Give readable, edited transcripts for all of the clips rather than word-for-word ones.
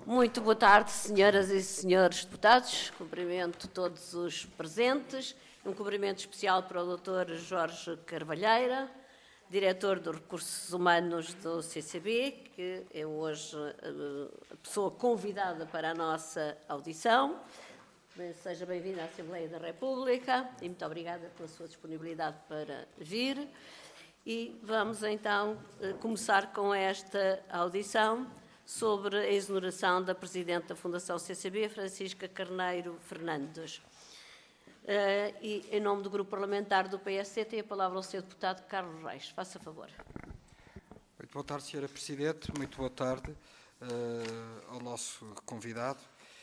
Muito boa tarde, senhoras e senhores deputados. Cumprimento todos os presentes. Um cumprimento especial para o Dr. Jorge Carvalheira, diretor dos Recursos Humanos do CCB, que é hoje a pessoa convidada para a nossa audição. Seja bem-vindo à Assembleia da República e muito obrigada pela sua disponibilidade para vir. E vamos então começar com esta audição sobre a exoneração da Presidente da Fundação CCB, Francisca Carneiro Fernandes. E, em nome do Grupo Parlamentar do PSD, tem a palavra o Sr. Deputado Carlos Reis. Faça favor. Muito boa tarde, Sra. Presidente. Muito boa tarde ao nosso convidado,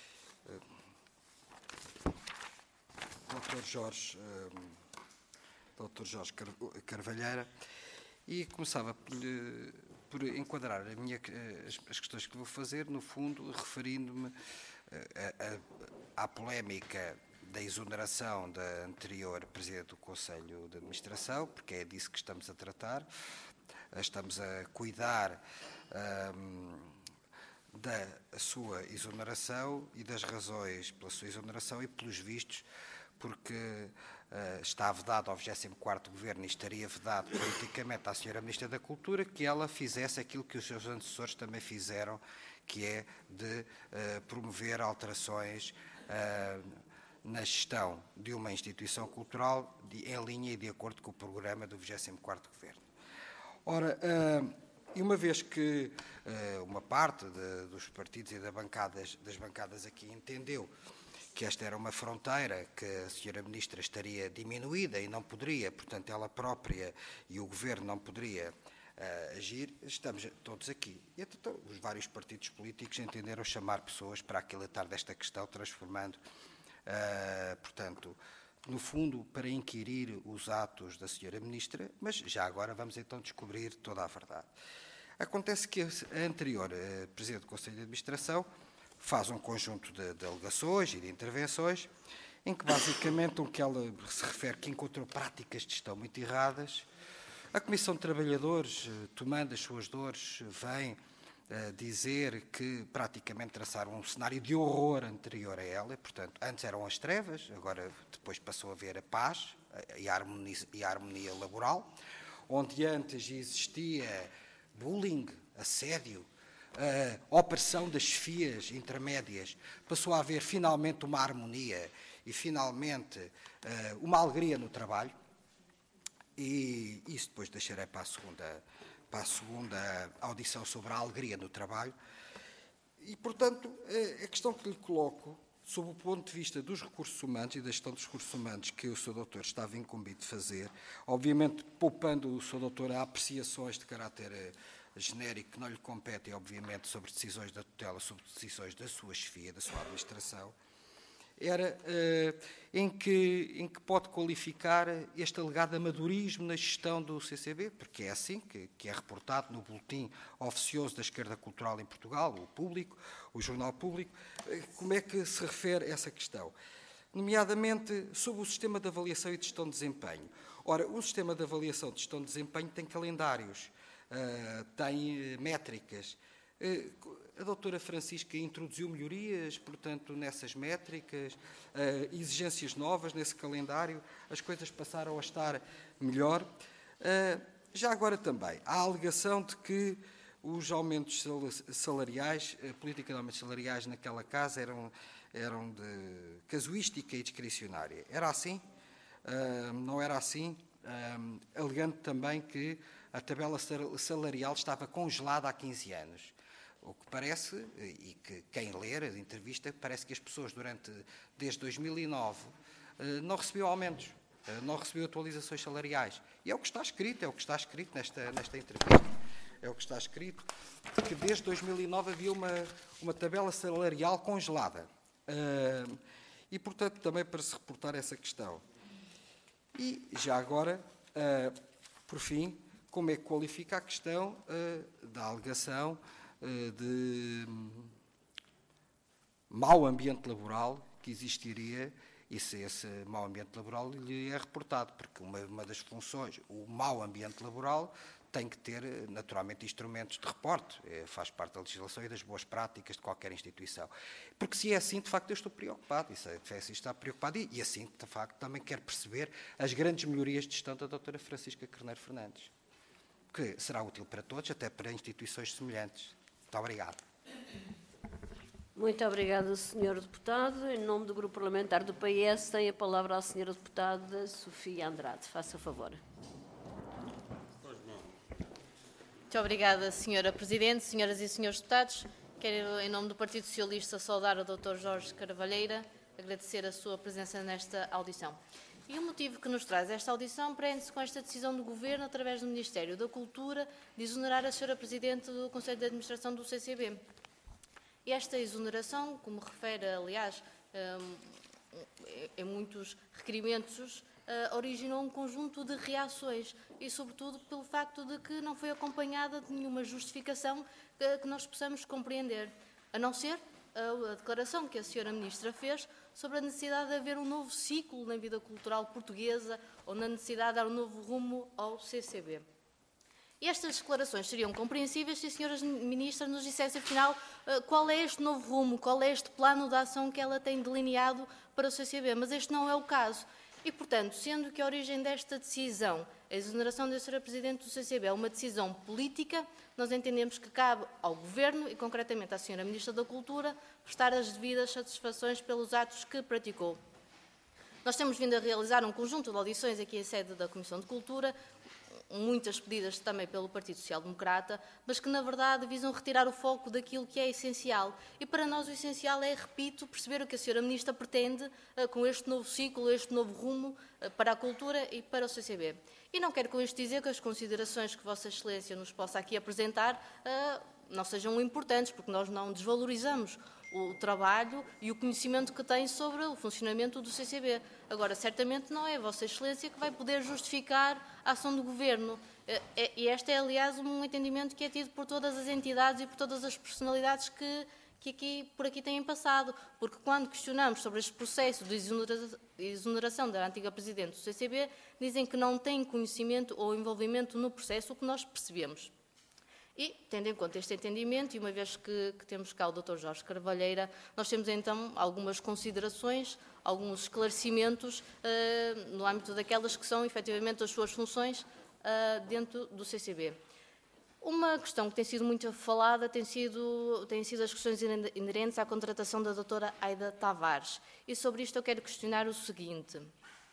Dr. Jorge Carvalheira. E começava por enquadrar as questões que vou fazer, no fundo, referindo-me à polémica da exoneração da anterior Presidente do Conselho de Administração, porque é disso que estamos a tratar. Estamos a cuidar da sua exoneração e das razões pela sua exoneração e, pelos vistos, porque está vedado ao 24º Governo e estaria vedado politicamente à Sra. Ministra da Cultura que ela fizesse aquilo que os seus antecessores também fizeram, que é de promover alterações na gestão de uma instituição cultural em linha e de acordo com o programa do 24º Governo. Ora, e uma vez que uma parte dos partidos e das bancadas aqui entendeu que esta era uma fronteira que a Sra. Ministra estaria diminuída e não poderia, portanto, ela própria e o Governo não poderia agir, estamos todos aqui. E então, os vários partidos políticos entenderam chamar pessoas para aquilatar desta questão, transformando, portanto, no fundo, para inquirir os atos da Sra. Ministra, mas já agora vamos então descobrir toda a verdade. Acontece que a anterior Presidente do Conselho de Administração faz um conjunto de alegações e de intervenções em que, basicamente, o que ela se refere que encontrou práticas de gestão muito erradas. A Comissão de Trabalhadores, tomando as suas dores, vem dizer que praticamente traçaram um cenário de horror anterior a ela. Portanto, antes eram as trevas, agora depois passou a haver a paz e a harmonia laboral, onde antes existia bullying, assédio, opressão das chefias intermédias, passou a haver finalmente uma harmonia e finalmente uma alegria no trabalho. E isso depois deixarei para a segunda audição sobre a alegria no trabalho. E, portanto, a questão que lhe coloco, sob o ponto de vista dos recursos humanos e da gestão dos recursos humanos que o Sr. Doutor estava incumbido de fazer, obviamente poupando o Sr. Doutor a apreciações de caráter genérico que não lhe competem, obviamente, sobre decisões da tutela, sobre decisões da sua chefia, da sua administração, era em que pode qualificar este alegado amadorismo na gestão do CCB, porque é assim que é reportado no boletim oficioso da esquerda cultural em Portugal, o Público, o Jornal Público. Como é que se refere a essa questão? Nomeadamente sobre o sistema de avaliação e de gestão de desempenho. Ora, o sistema de avaliação e de gestão de desempenho tem calendários, tem métricas. A doutora Francisca introduziu melhorias, portanto, nessas métricas, exigências novas nesse calendário, as coisas passaram a estar melhor. Já agora também, há a alegação de que os aumentos salariais, a política de aumentos salariais naquela casa eram de casuística e discricionária. Era assim? Não era assim? Alegando também que a tabela salarial estava congelada há 15 anos. O que parece, e que quem ler a entrevista, parece que as pessoas desde 2009 não recebiam aumentos, não recebiam atualizações salariais. E é o que está escrito, nesta entrevista. É o que está escrito, que desde 2009 havia uma tabela salarial congelada. E, portanto, também para se reportar essa questão. E, já agora, por fim, como é que qualifica a questão da alegação de mau ambiente laboral que existiria e se esse mau ambiente laboral lhe é reportado, porque uma das funções, o mau ambiente laboral, tem que ter, naturalmente, instrumentos de reporte. Faz parte da legislação e das boas práticas de qualquer instituição. Porque se é assim, de facto, eu estou preocupado. E se é assim, está preocupado. E assim, de facto, também quero perceber as grandes melhorias de gestão da doutora Francisca Carneiro Fernandes. Que será útil para todos, até para instituições semelhantes. Muito obrigado. Muito obrigada, Sr. Deputado. Em nome do Grupo Parlamentar do PS, tem a palavra a Sra. Deputada Sofia Andrade. Faça favor. Muito obrigada, Sra. Presidente, senhoras e senhores deputados. Quero, em nome do Partido Socialista, saudar o Dr. Jorge Carvalheira, agradecer a sua presença nesta audição. E o motivo que nos traz esta audição prende-se com esta decisão do Governo, através do Ministério da Cultura, de exonerar a Sra. Presidente do Conselho de Administração do CCB. E esta exoneração, como refere, aliás, em muitos requerimentos, originou um conjunto de reações e, sobretudo, pelo facto de que não foi acompanhada de nenhuma justificação que nós possamos compreender, a não ser a declaração que a Sra. Ministra fez sobre a necessidade de haver um novo ciclo na vida cultural portuguesa ou na necessidade de dar um novo rumo ao CCB. E estas declarações seriam compreensíveis se a Sra. Ministra nos dissesse, afinal, qual é este novo rumo, qual é este plano de ação que ela tem delineado para o CCB, mas este não é o caso. E, portanto, sendo que a origem desta decisão, a exoneração da Sra. Presidente do CCB, é uma decisão política, nós entendemos que cabe ao Governo e, concretamente, à Sra. Ministra da Cultura, prestar as devidas satisfações pelos atos que praticou. Nós temos vindo a realizar um conjunto de audições aqui em sede da Comissão de Cultura, muitas pedidas também pelo Partido Social Democrata, mas que, na verdade, visam retirar o foco daquilo que é essencial. E para nós o essencial é, repito, perceber o que a Sra. Ministra pretende com este novo ciclo, este novo rumo para a cultura e para o CCB. E não quero com isto dizer que as considerações que Vossa Excelência nos possa aqui apresentar não sejam importantes, porque nós não desvalorizamos o trabalho e o conhecimento que tem sobre o funcionamento do CCB. Agora, certamente não é Vossa Excelência que vai poder justificar a ação do Governo. E este é, aliás, um entendimento que é tido por todas as entidades e por todas as personalidades que por aqui têm passado. Porque quando questionamos sobre este processo de exoneração da antiga Presidente do CCB, dizem que não têm conhecimento ou envolvimento no processo, o que nós percebemos. E, tendo em conta este entendimento, e uma vez que temos cá o Dr. Jorge Carvalheira, nós temos então algumas considerações, alguns esclarecimentos no âmbito daquelas que são efetivamente as suas funções dentro do CCB. Uma questão que tem sido muito falada têm sido as questões inerentes à contratação da doutora Aida Tavares. E sobre isto eu quero questionar o seguinte.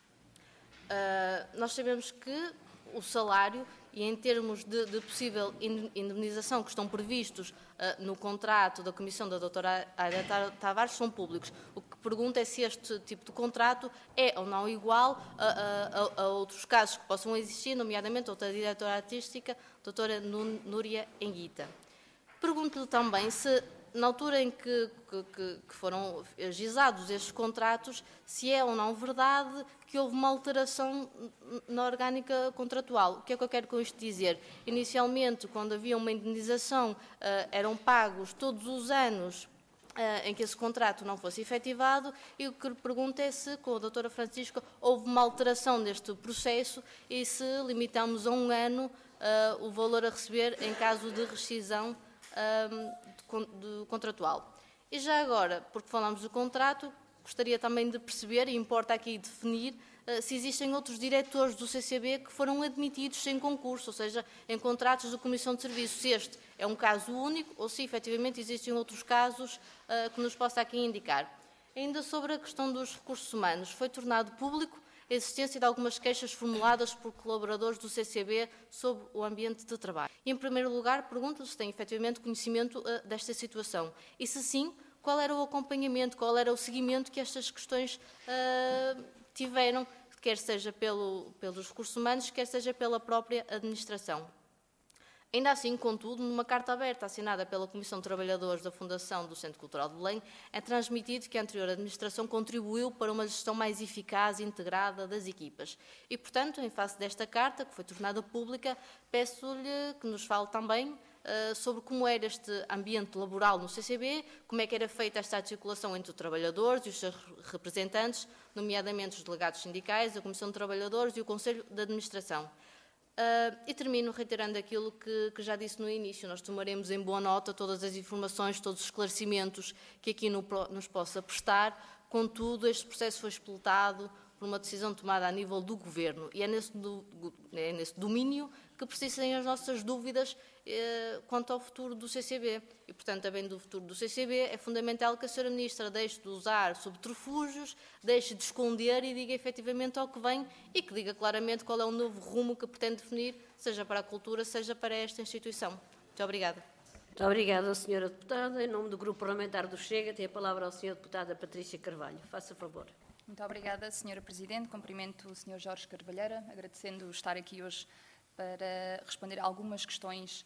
Nós sabemos que o salário e em termos de possível indemnização que estão previstos no contrato da comissão da doutora Aida Tavares são públicos. O que pergunto é se este tipo de contrato é ou não igual a outros casos que possam existir, nomeadamente outra diretora artística, doutora Núria Enguita. Pergunto-lhe também se, na altura em que foram agizados estes contratos, se é ou não verdade que houve uma alteração na orgânica contratual. O que é que eu quero com isto dizer? Inicialmente, quando havia uma indenização, eram pagos todos os anos em que esse contrato não fosse efetivado, e o que lhe pergunto é se, com a doutora Francisca, houve uma alteração neste processo e se limitamos a um ano o valor a receber em caso de rescisão contratual. E já agora, porque falamos do contrato, gostaria também de perceber, e importa aqui definir, se existem outros diretores do CCB que foram admitidos sem concurso, ou seja, em contratos de comissão de serviços. Se este é um caso único ou se efetivamente existem outros casos que nos possa aqui indicar. Ainda sobre a questão dos recursos humanos, foi tornado público a existência de algumas queixas formuladas por colaboradores do CCB sobre o ambiente de trabalho. E, em primeiro lugar, pergunto-lhe se tem efetivamente conhecimento desta situação e, se sim, qual era o acompanhamento, qual era o seguimento que estas questões tiveram, quer seja pelos recursos humanos, quer seja pela própria administração. Ainda assim, contudo, numa carta aberta assinada pela Comissão de Trabalhadores da Fundação do Centro Cultural de Belém, é transmitido que a anterior administração contribuiu para uma gestão mais eficaz e integrada das equipas. E, portanto, em face desta carta, que foi tornada pública, peço-lhe que nos fale também sobre como era este ambiente laboral no CCB, como é que era feita esta articulação entre os trabalhadores e os seus representantes, nomeadamente os delegados sindicais, a Comissão de Trabalhadores e o Conselho de Administração. E termino reiterando aquilo que já disse no início. Nós tomaremos em boa nota todas as informações, todos os esclarecimentos que aqui nos possa prestar. Contudo, este processo foi explotado por uma decisão tomada a nível do Governo e é nesse domínio que persistem as nossas dúvidas quanto ao futuro do CCB. E, portanto, também do futuro do CCB, é fundamental que a Sra. Ministra deixe de usar subterfúgios, deixe de esconder e diga efetivamente ao que vem e que diga claramente qual é o novo rumo que pretende definir, seja para a cultura, seja para esta instituição. Muito obrigada. Muito obrigada, Sra. Deputada. Em nome do Grupo Parlamentar do Chega, tem a palavra a Sra. Deputada Patrícia Carvalho. Faça favor. Muito obrigada, Sra. Presidente. Cumprimento o Sr. Jorge Carvalheira, agradecendo estar aqui hoje para responder a algumas questões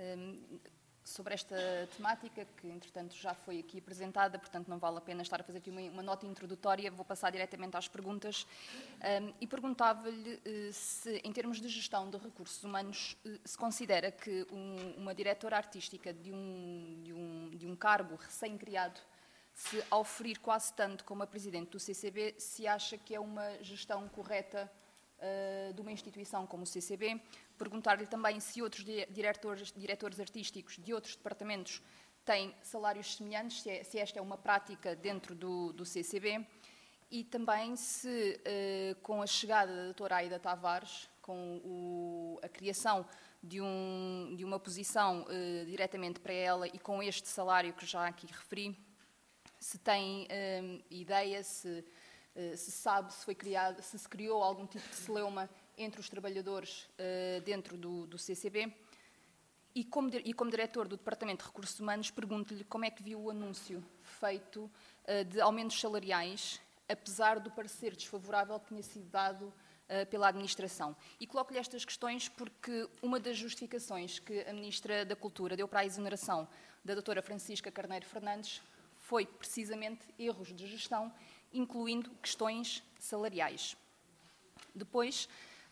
sobre esta temática, que, entretanto, já foi aqui apresentada, portanto, não vale a pena estar a fazer aqui uma nota introdutória. Vou passar diretamente às perguntas e perguntava-lhe se, em termos de gestão de recursos humanos, se considera que uma diretora artística de um cargo recém-criado, se ao ferir quase tanto como a Presidente do CCB, se acha que é uma gestão correta de uma instituição como o CCB. Perguntar-lhe também se outros diretores artísticos de outros departamentos têm salários semelhantes, se esta é uma prática dentro do CCB. E também se, com a chegada da doutora Aida Tavares, com a criação de uma posição diretamente para ela e com este salário que já aqui referi, se tem ideia, se sabe se foi criado, se criou algum tipo de celeuma entre os trabalhadores dentro do CCB. E como diretor do Departamento de Recursos Humanos, pergunto-lhe como é que viu o anúncio feito de aumentos salariais, apesar do parecer desfavorável que tinha sido dado pela administração. E coloco-lhe estas questões porque uma das justificações que a Ministra da Cultura deu para a exoneração da doutora Francisca Carneiro Fernandes foi precisamente erros de gestão, incluindo questões salariais. Depois,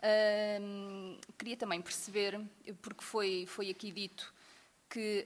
queria também perceber, porque foi aqui dito que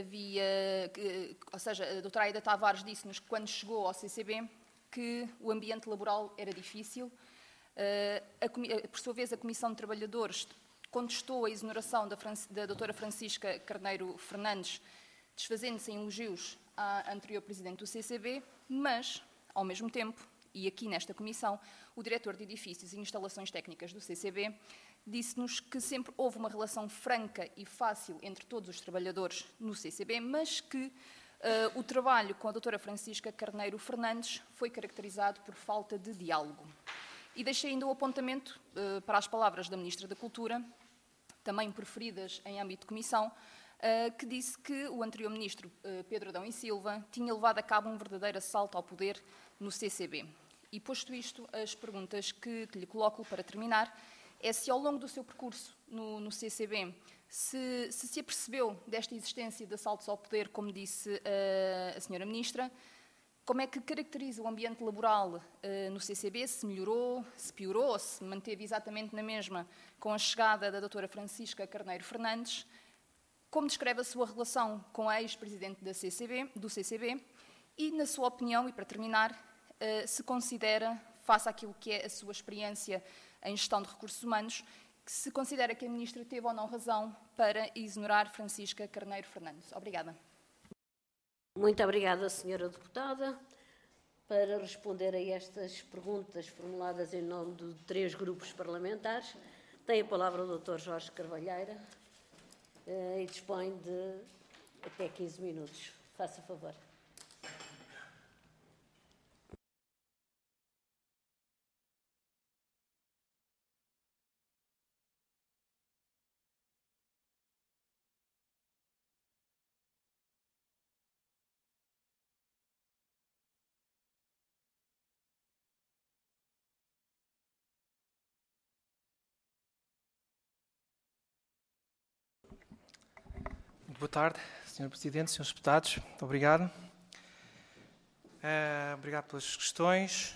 ou seja, a doutora Aida Tavares disse-nos que quando chegou ao CCB que o ambiente laboral era difícil. Por sua vez, a Comissão de Trabalhadores contestou a exoneração da doutora Francisca Carneiro Fernandes, desfazendo-se em elogios à anterior Presidente do CCB, mas, ao mesmo tempo, e aqui nesta comissão, o diretor de Edifícios e Instalações Técnicas do CCB disse-nos que sempre houve uma relação franca e fácil entre todos os trabalhadores no CCB, mas que o trabalho com a doutora Francisca Carneiro Fernandes foi caracterizado por falta de diálogo. E deixei ainda o apontamento para as palavras da Ministra da Cultura, também preferidas em âmbito de comissão, que disse que o anterior Ministro, Pedro Adão e Silva, tinha levado a cabo um verdadeiro assalto ao poder no CCB. E, posto isto, as perguntas que lhe coloco para terminar é se, ao longo do seu percurso no CCB, se apercebeu desta existência de assaltos ao poder, como disse a Sra. Ministra, como é que caracteriza o ambiente laboral no CCB, se melhorou, se piorou, ou se manteve exatamente na mesma com a chegada da doutora Francisca Carneiro Fernandes. Como descreve a sua relação com a ex-presidente do CCB e, na sua opinião, e para terminar, se considera, face àquilo que é a sua experiência em gestão de recursos humanos, que se considera que a Ministra teve ou não razão para exonerar Francisca Carneiro Fernandes. Obrigada. Muito obrigada, Sra. Deputada. Para responder a estas perguntas formuladas em nome de 3 grupos parlamentares, tem a palavra o Dr. Jorge Carvalheira. E dispõe de até 15 minutos. Faça favor. Boa tarde, Sr. Presidente, Srs. Deputados. Muito obrigado. Obrigado pelas questões.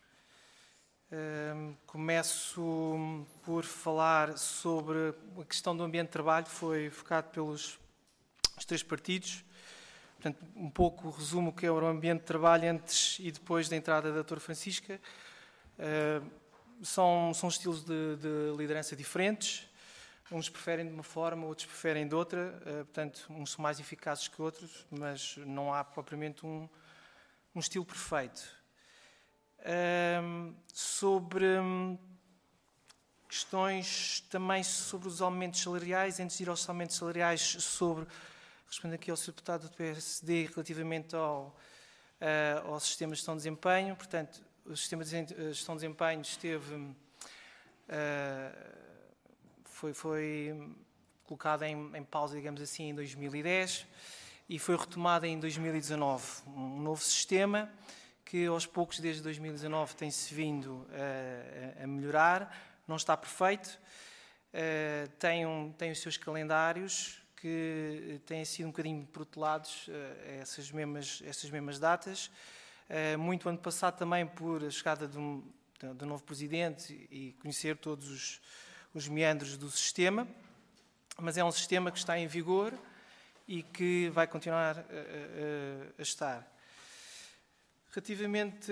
Começo por falar sobre a questão do ambiente de trabalho, foi focado pelos 3 partidos. Portanto, um pouco resumo o que era o ambiente de trabalho antes e depois da entrada da doutora Francisca. São estilos de liderança diferentes. Uns preferem de uma forma, outros preferem de outra, portanto, uns são mais eficazes que outros, mas não há propriamente um estilo perfeito. Sobre questões também sobre os aumentos salariais, antes de ir aos aumentos salariais, respondendo aqui ao Sr. Deputado do PSD, relativamente ao sistema de gestão de desempenho. Portanto, o sistema de gestão de desempenho foi colocado em pausa, digamos assim, em 2010 e foi retomado em 2019. Um novo sistema que, aos poucos, desde 2019, tem-se vindo a melhorar. Não está perfeito, tem os seus calendários que têm sido um bocadinho protelados a essas mesmas datas. Muito ano passado também por a chegada do novo Presidente e conhecer todos os meandros do sistema, mas é um sistema que está em vigor e que vai continuar a estar. Relativamente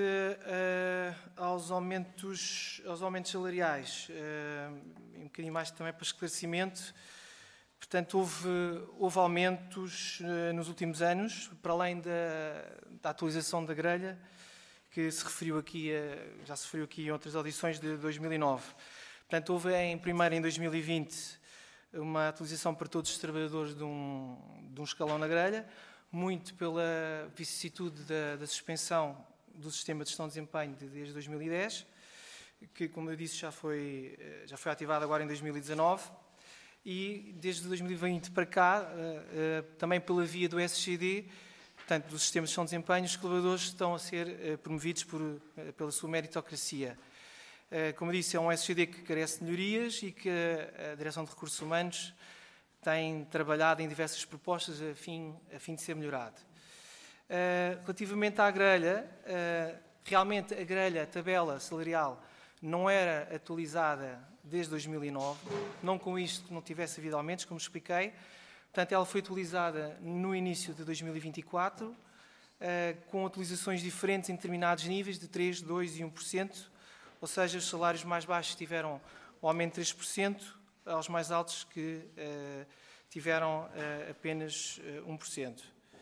aos aumentos salariais, um bocadinho mais também para esclarecimento, portanto, houve aumentos nos últimos anos, para além da atualização da grelha, que se referiu aqui, já se referiu aqui em outras audições de 2009. Portanto, houve primeiro em 2020 uma atualização para todos os trabalhadores de um escalão na grelha, muito pela vicissitude da suspensão do sistema de gestão de desempenho desde 2010, que, como eu disse, já foi ativado agora em 2019, e desde 2020 para cá, também pela via do SGD, portanto, do sistema de gestão de desempenho, os colaboradores estão a ser promovidos pela sua meritocracia. Como eu disse, é um SGD que carece de melhorias e que a Direção de Recursos Humanos tem trabalhado em diversas propostas a fim de ser melhorado. Relativamente à grelha, realmente a grelha, a tabela salarial, não era atualizada desde 2009, não com isto que não tivesse havido aumentos, como expliquei. Portanto, ela foi atualizada no início de 2024, com atualizações diferentes em determinados níveis, de 3%, 2% e 1%, ou seja, os salários mais baixos tiveram um aumento de 3%, aos mais altos que tiveram apenas 1%.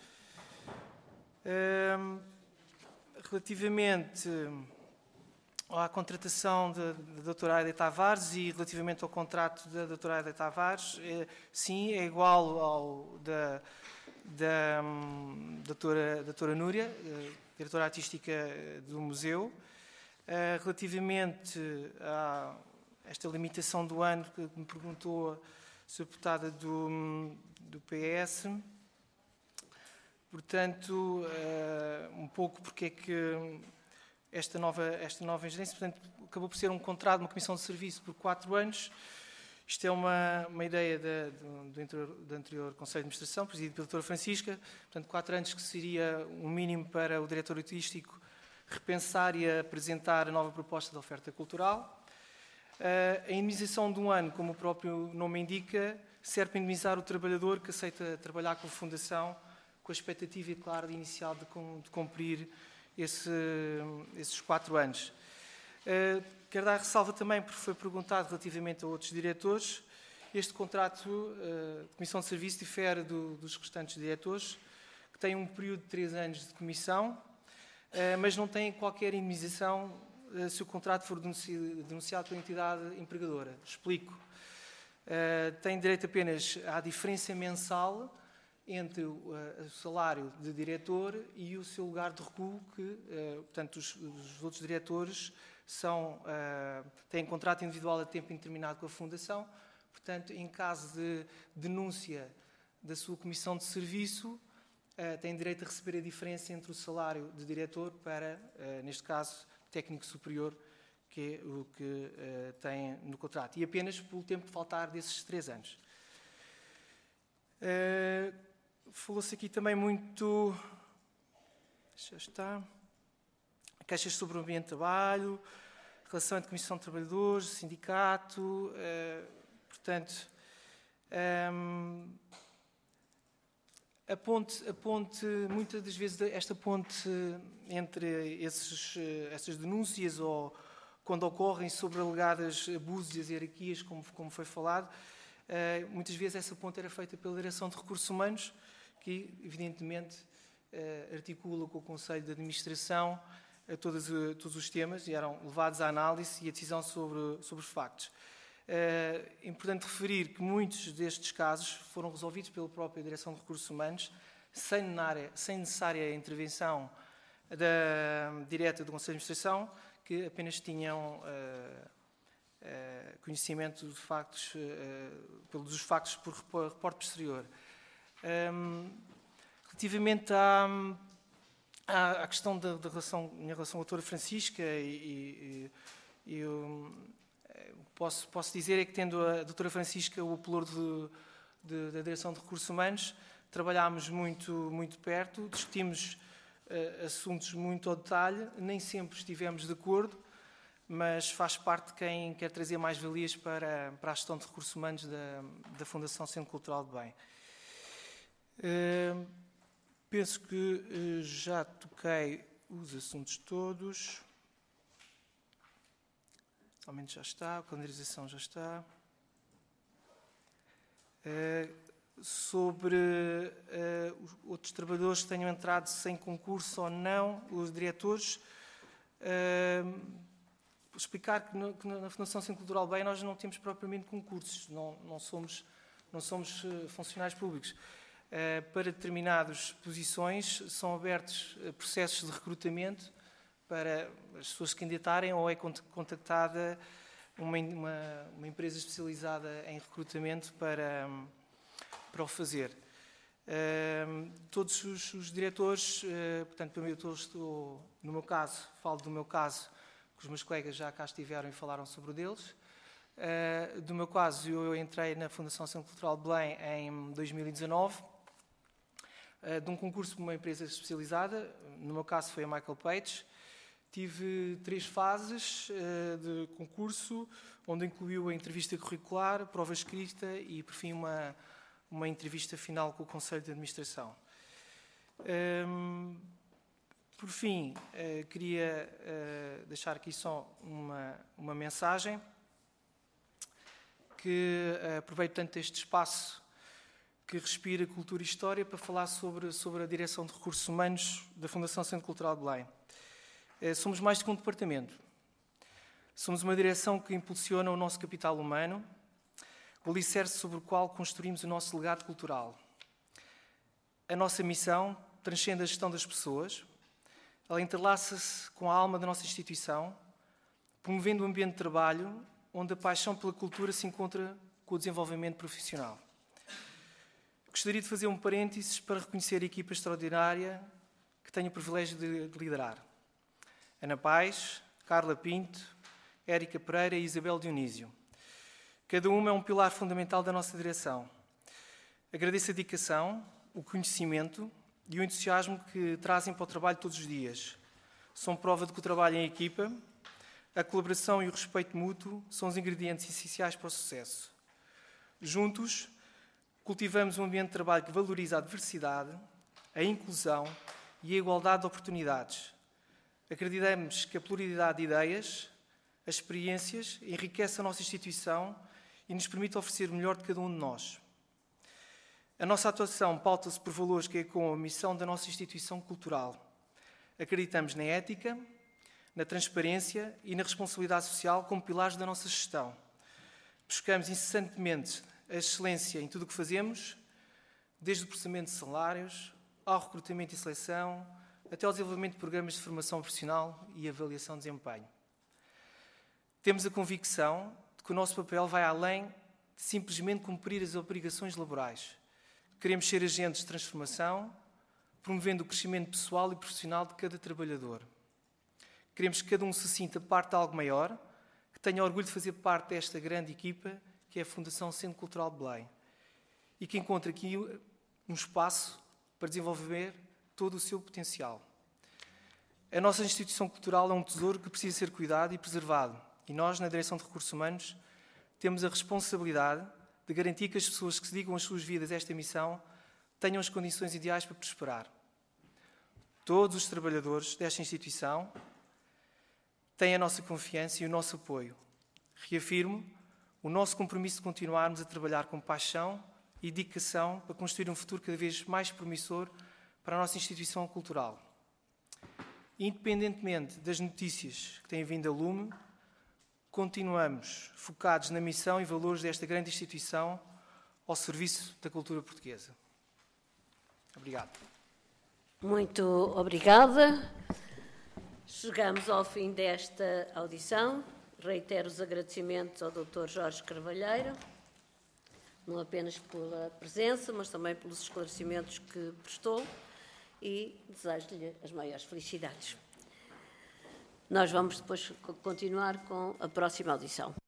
Relativamente à contratação da doutora Aida Tavares e relativamente ao contrato da doutora Aida Tavares, sim, é igual ao da doutora Núria, diretora artística do museu. Relativamente a esta limitação do ano que me perguntou a Sra. Deputada do PS, portanto, um pouco porque é que esta nova gerência, portanto, acabou por ser um contrato, uma comissão de serviço por 4 anos. Isto é uma ideia do anterior Conselho de Administração, presidido pela doutora Francisca, portanto, 4 anos que seria um mínimo para o diretor artístico repensar e apresentar a nova proposta de oferta cultural. A indemnização de um ano, como o próprio nome indica, serve para indemnizar o trabalhador que aceita trabalhar com a Fundação com a expectativa, claro, inicial de cumprir esses 4 anos. Quero dar ressalva também, porque foi perguntado relativamente a outros diretores, este contrato de comissão de serviço difere dos restantes diretores, que têm um período de 3 anos de comissão, mas não têm qualquer indemnização se o contrato for denunciado pela entidade empregadora. Explico. Tem direito apenas à diferença mensal entre o salário de diretor e o seu lugar de recuo, que, portanto, os outros diretores têm contrato individual a tempo indeterminado com a Fundação. Portanto, em caso de denúncia da sua comissão de serviço, têm direito a receber a diferença entre o salário de diretor para, neste caso, técnico superior, que é o que tem no contrato, e apenas pelo tempo de faltar desses 3 anos. Falou-se aqui também muito, já está, queixas sobre o ambiente de trabalho, relação entre Comissão de Trabalhadores, sindicato, portanto, a ponte, muitas das vezes, esta ponte entre essas denúncias ou quando ocorrem sobre alegadas abusos e hierarquias, como foi falado, muitas vezes essa ponte era feita pela Direção de Recursos Humanos, que, evidentemente, articula com o Conselho de Administração todos os temas e eram levados à análise e a decisão sobre os factos. É importante referir que muitos destes casos foram resolvidos pela própria Direção de Recursos Humanos, sem necessária intervenção direta do Conselho de Administração, que apenas tinham conhecimento de factos, dos factos por reporte posterior. Relativamente à questão da relação, em relação à doutora Francisca, posso dizer é que, tendo a doutora Francisca o pelouro da Direção de Recursos Humanos, trabalhámos muito perto, discutimos assuntos muito ao detalhe, nem sempre estivemos de acordo, mas faz parte de quem quer trazer mais valias para a gestão de recursos humanos da Fundação Centro Cultural de Belém. Penso que já toquei os assuntos todos. Somente já está, a calendarização já está. Sobre os outros trabalhadores que tenham entrado sem concurso ou não, os diretores, explicar que na Fundação Centro Cultural Belém nós não temos propriamente concursos, não somos funcionários públicos. Para determinadas posições são abertos processos de recrutamento para as pessoas se candidatarem, ou é contactada uma empresa especializada em recrutamento para o fazer. Todos os diretores, portanto, eu estou, no meu caso, falo do meu caso, que os meus colegas já cá estiveram e falaram sobre o deles. Do meu caso, eu entrei na Fundação Centro Cultural de Belém em 2019, de um concurso para uma empresa especializada. No meu caso foi a Michael Page. Tive 3 fases de concurso, onde incluiu a entrevista curricular, a prova escrita e, por fim, uma entrevista final com o Conselho de Administração. Por fim, queria deixar aqui só uma mensagem, que aproveito tanto este espaço que respira cultura e história para falar sobre a Direção de Recursos Humanos da Fundação Centro Cultural de Belém. Somos mais do que um departamento. Somos uma direção que impulsiona o nosso capital humano, o alicerce sobre o qual construímos o nosso legado cultural. A nossa missão transcende a gestão das pessoas, ela entrelaça-se com a alma da nossa instituição, promovendo um ambiente de trabalho onde a paixão pela cultura se encontra com o desenvolvimento profissional. Gostaria de fazer um parênteses para reconhecer a equipa extraordinária que tenho o privilégio de liderar. Ana Paz, Carla Pinto, Érica Pereira e Isabel Dionísio. Cada uma é um pilar fundamental da nossa direção. Agradeço a dedicação, o conhecimento e o entusiasmo que trazem para o trabalho todos os dias. São prova de que o trabalho em equipa, a colaboração e o respeito mútuo são os ingredientes essenciais para o sucesso. Juntos, cultivamos um ambiente de trabalho que valoriza a diversidade, a inclusão e a igualdade de oportunidades. Acreditamos que a pluralidade de ideias, as experiências, enriquece a nossa instituição e nos permite oferecer o melhor de cada um de nós. A nossa atuação pauta-se por valores que ecoam a missão da nossa instituição cultural. Acreditamos na ética, na transparência e na responsabilidade social como pilares da nossa gestão. Buscamos incessantemente a excelência em tudo o que fazemos, desde o processamento de salários, ao recrutamento e seleção, até ao desenvolvimento de programas de formação profissional e avaliação de desempenho. Temos a convicção de que o nosso papel vai além de simplesmente cumprir as obrigações laborais. Queremos ser agentes de transformação, promovendo o crescimento pessoal e profissional de cada trabalhador. Queremos que cada um se sinta parte de algo maior, que tenha orgulho de fazer parte desta grande equipa que é a Fundação Centro Cultural de Belém e que encontre aqui um espaço para desenvolver todo o seu potencial. A nossa instituição cultural é um tesouro que precisa ser cuidado e preservado e nós, na Direção de Recursos Humanos, temos a responsabilidade de garantir que as pessoas que se dedicam as suas vidas a esta missão tenham as condições ideais para prosperar. Todos os trabalhadores desta instituição têm a nossa confiança e o nosso apoio. Reafirmo, o nosso compromisso de continuarmos a trabalhar com paixão e dedicação para construir um futuro cada vez mais promissor para a nossa instituição cultural. Independentemente das notícias que têm vindo a lume, continuamos focados na missão e valores desta grande instituição ao serviço da cultura portuguesa. Obrigado. Muito obrigada. Chegamos ao fim desta audição. Reitero os agradecimentos ao Dr. Jorge Carvalheira, não apenas pela presença, mas também pelos esclarecimentos que prestou, e desejo-lhe as maiores felicidades. Nós vamos depois continuar com a próxima audição.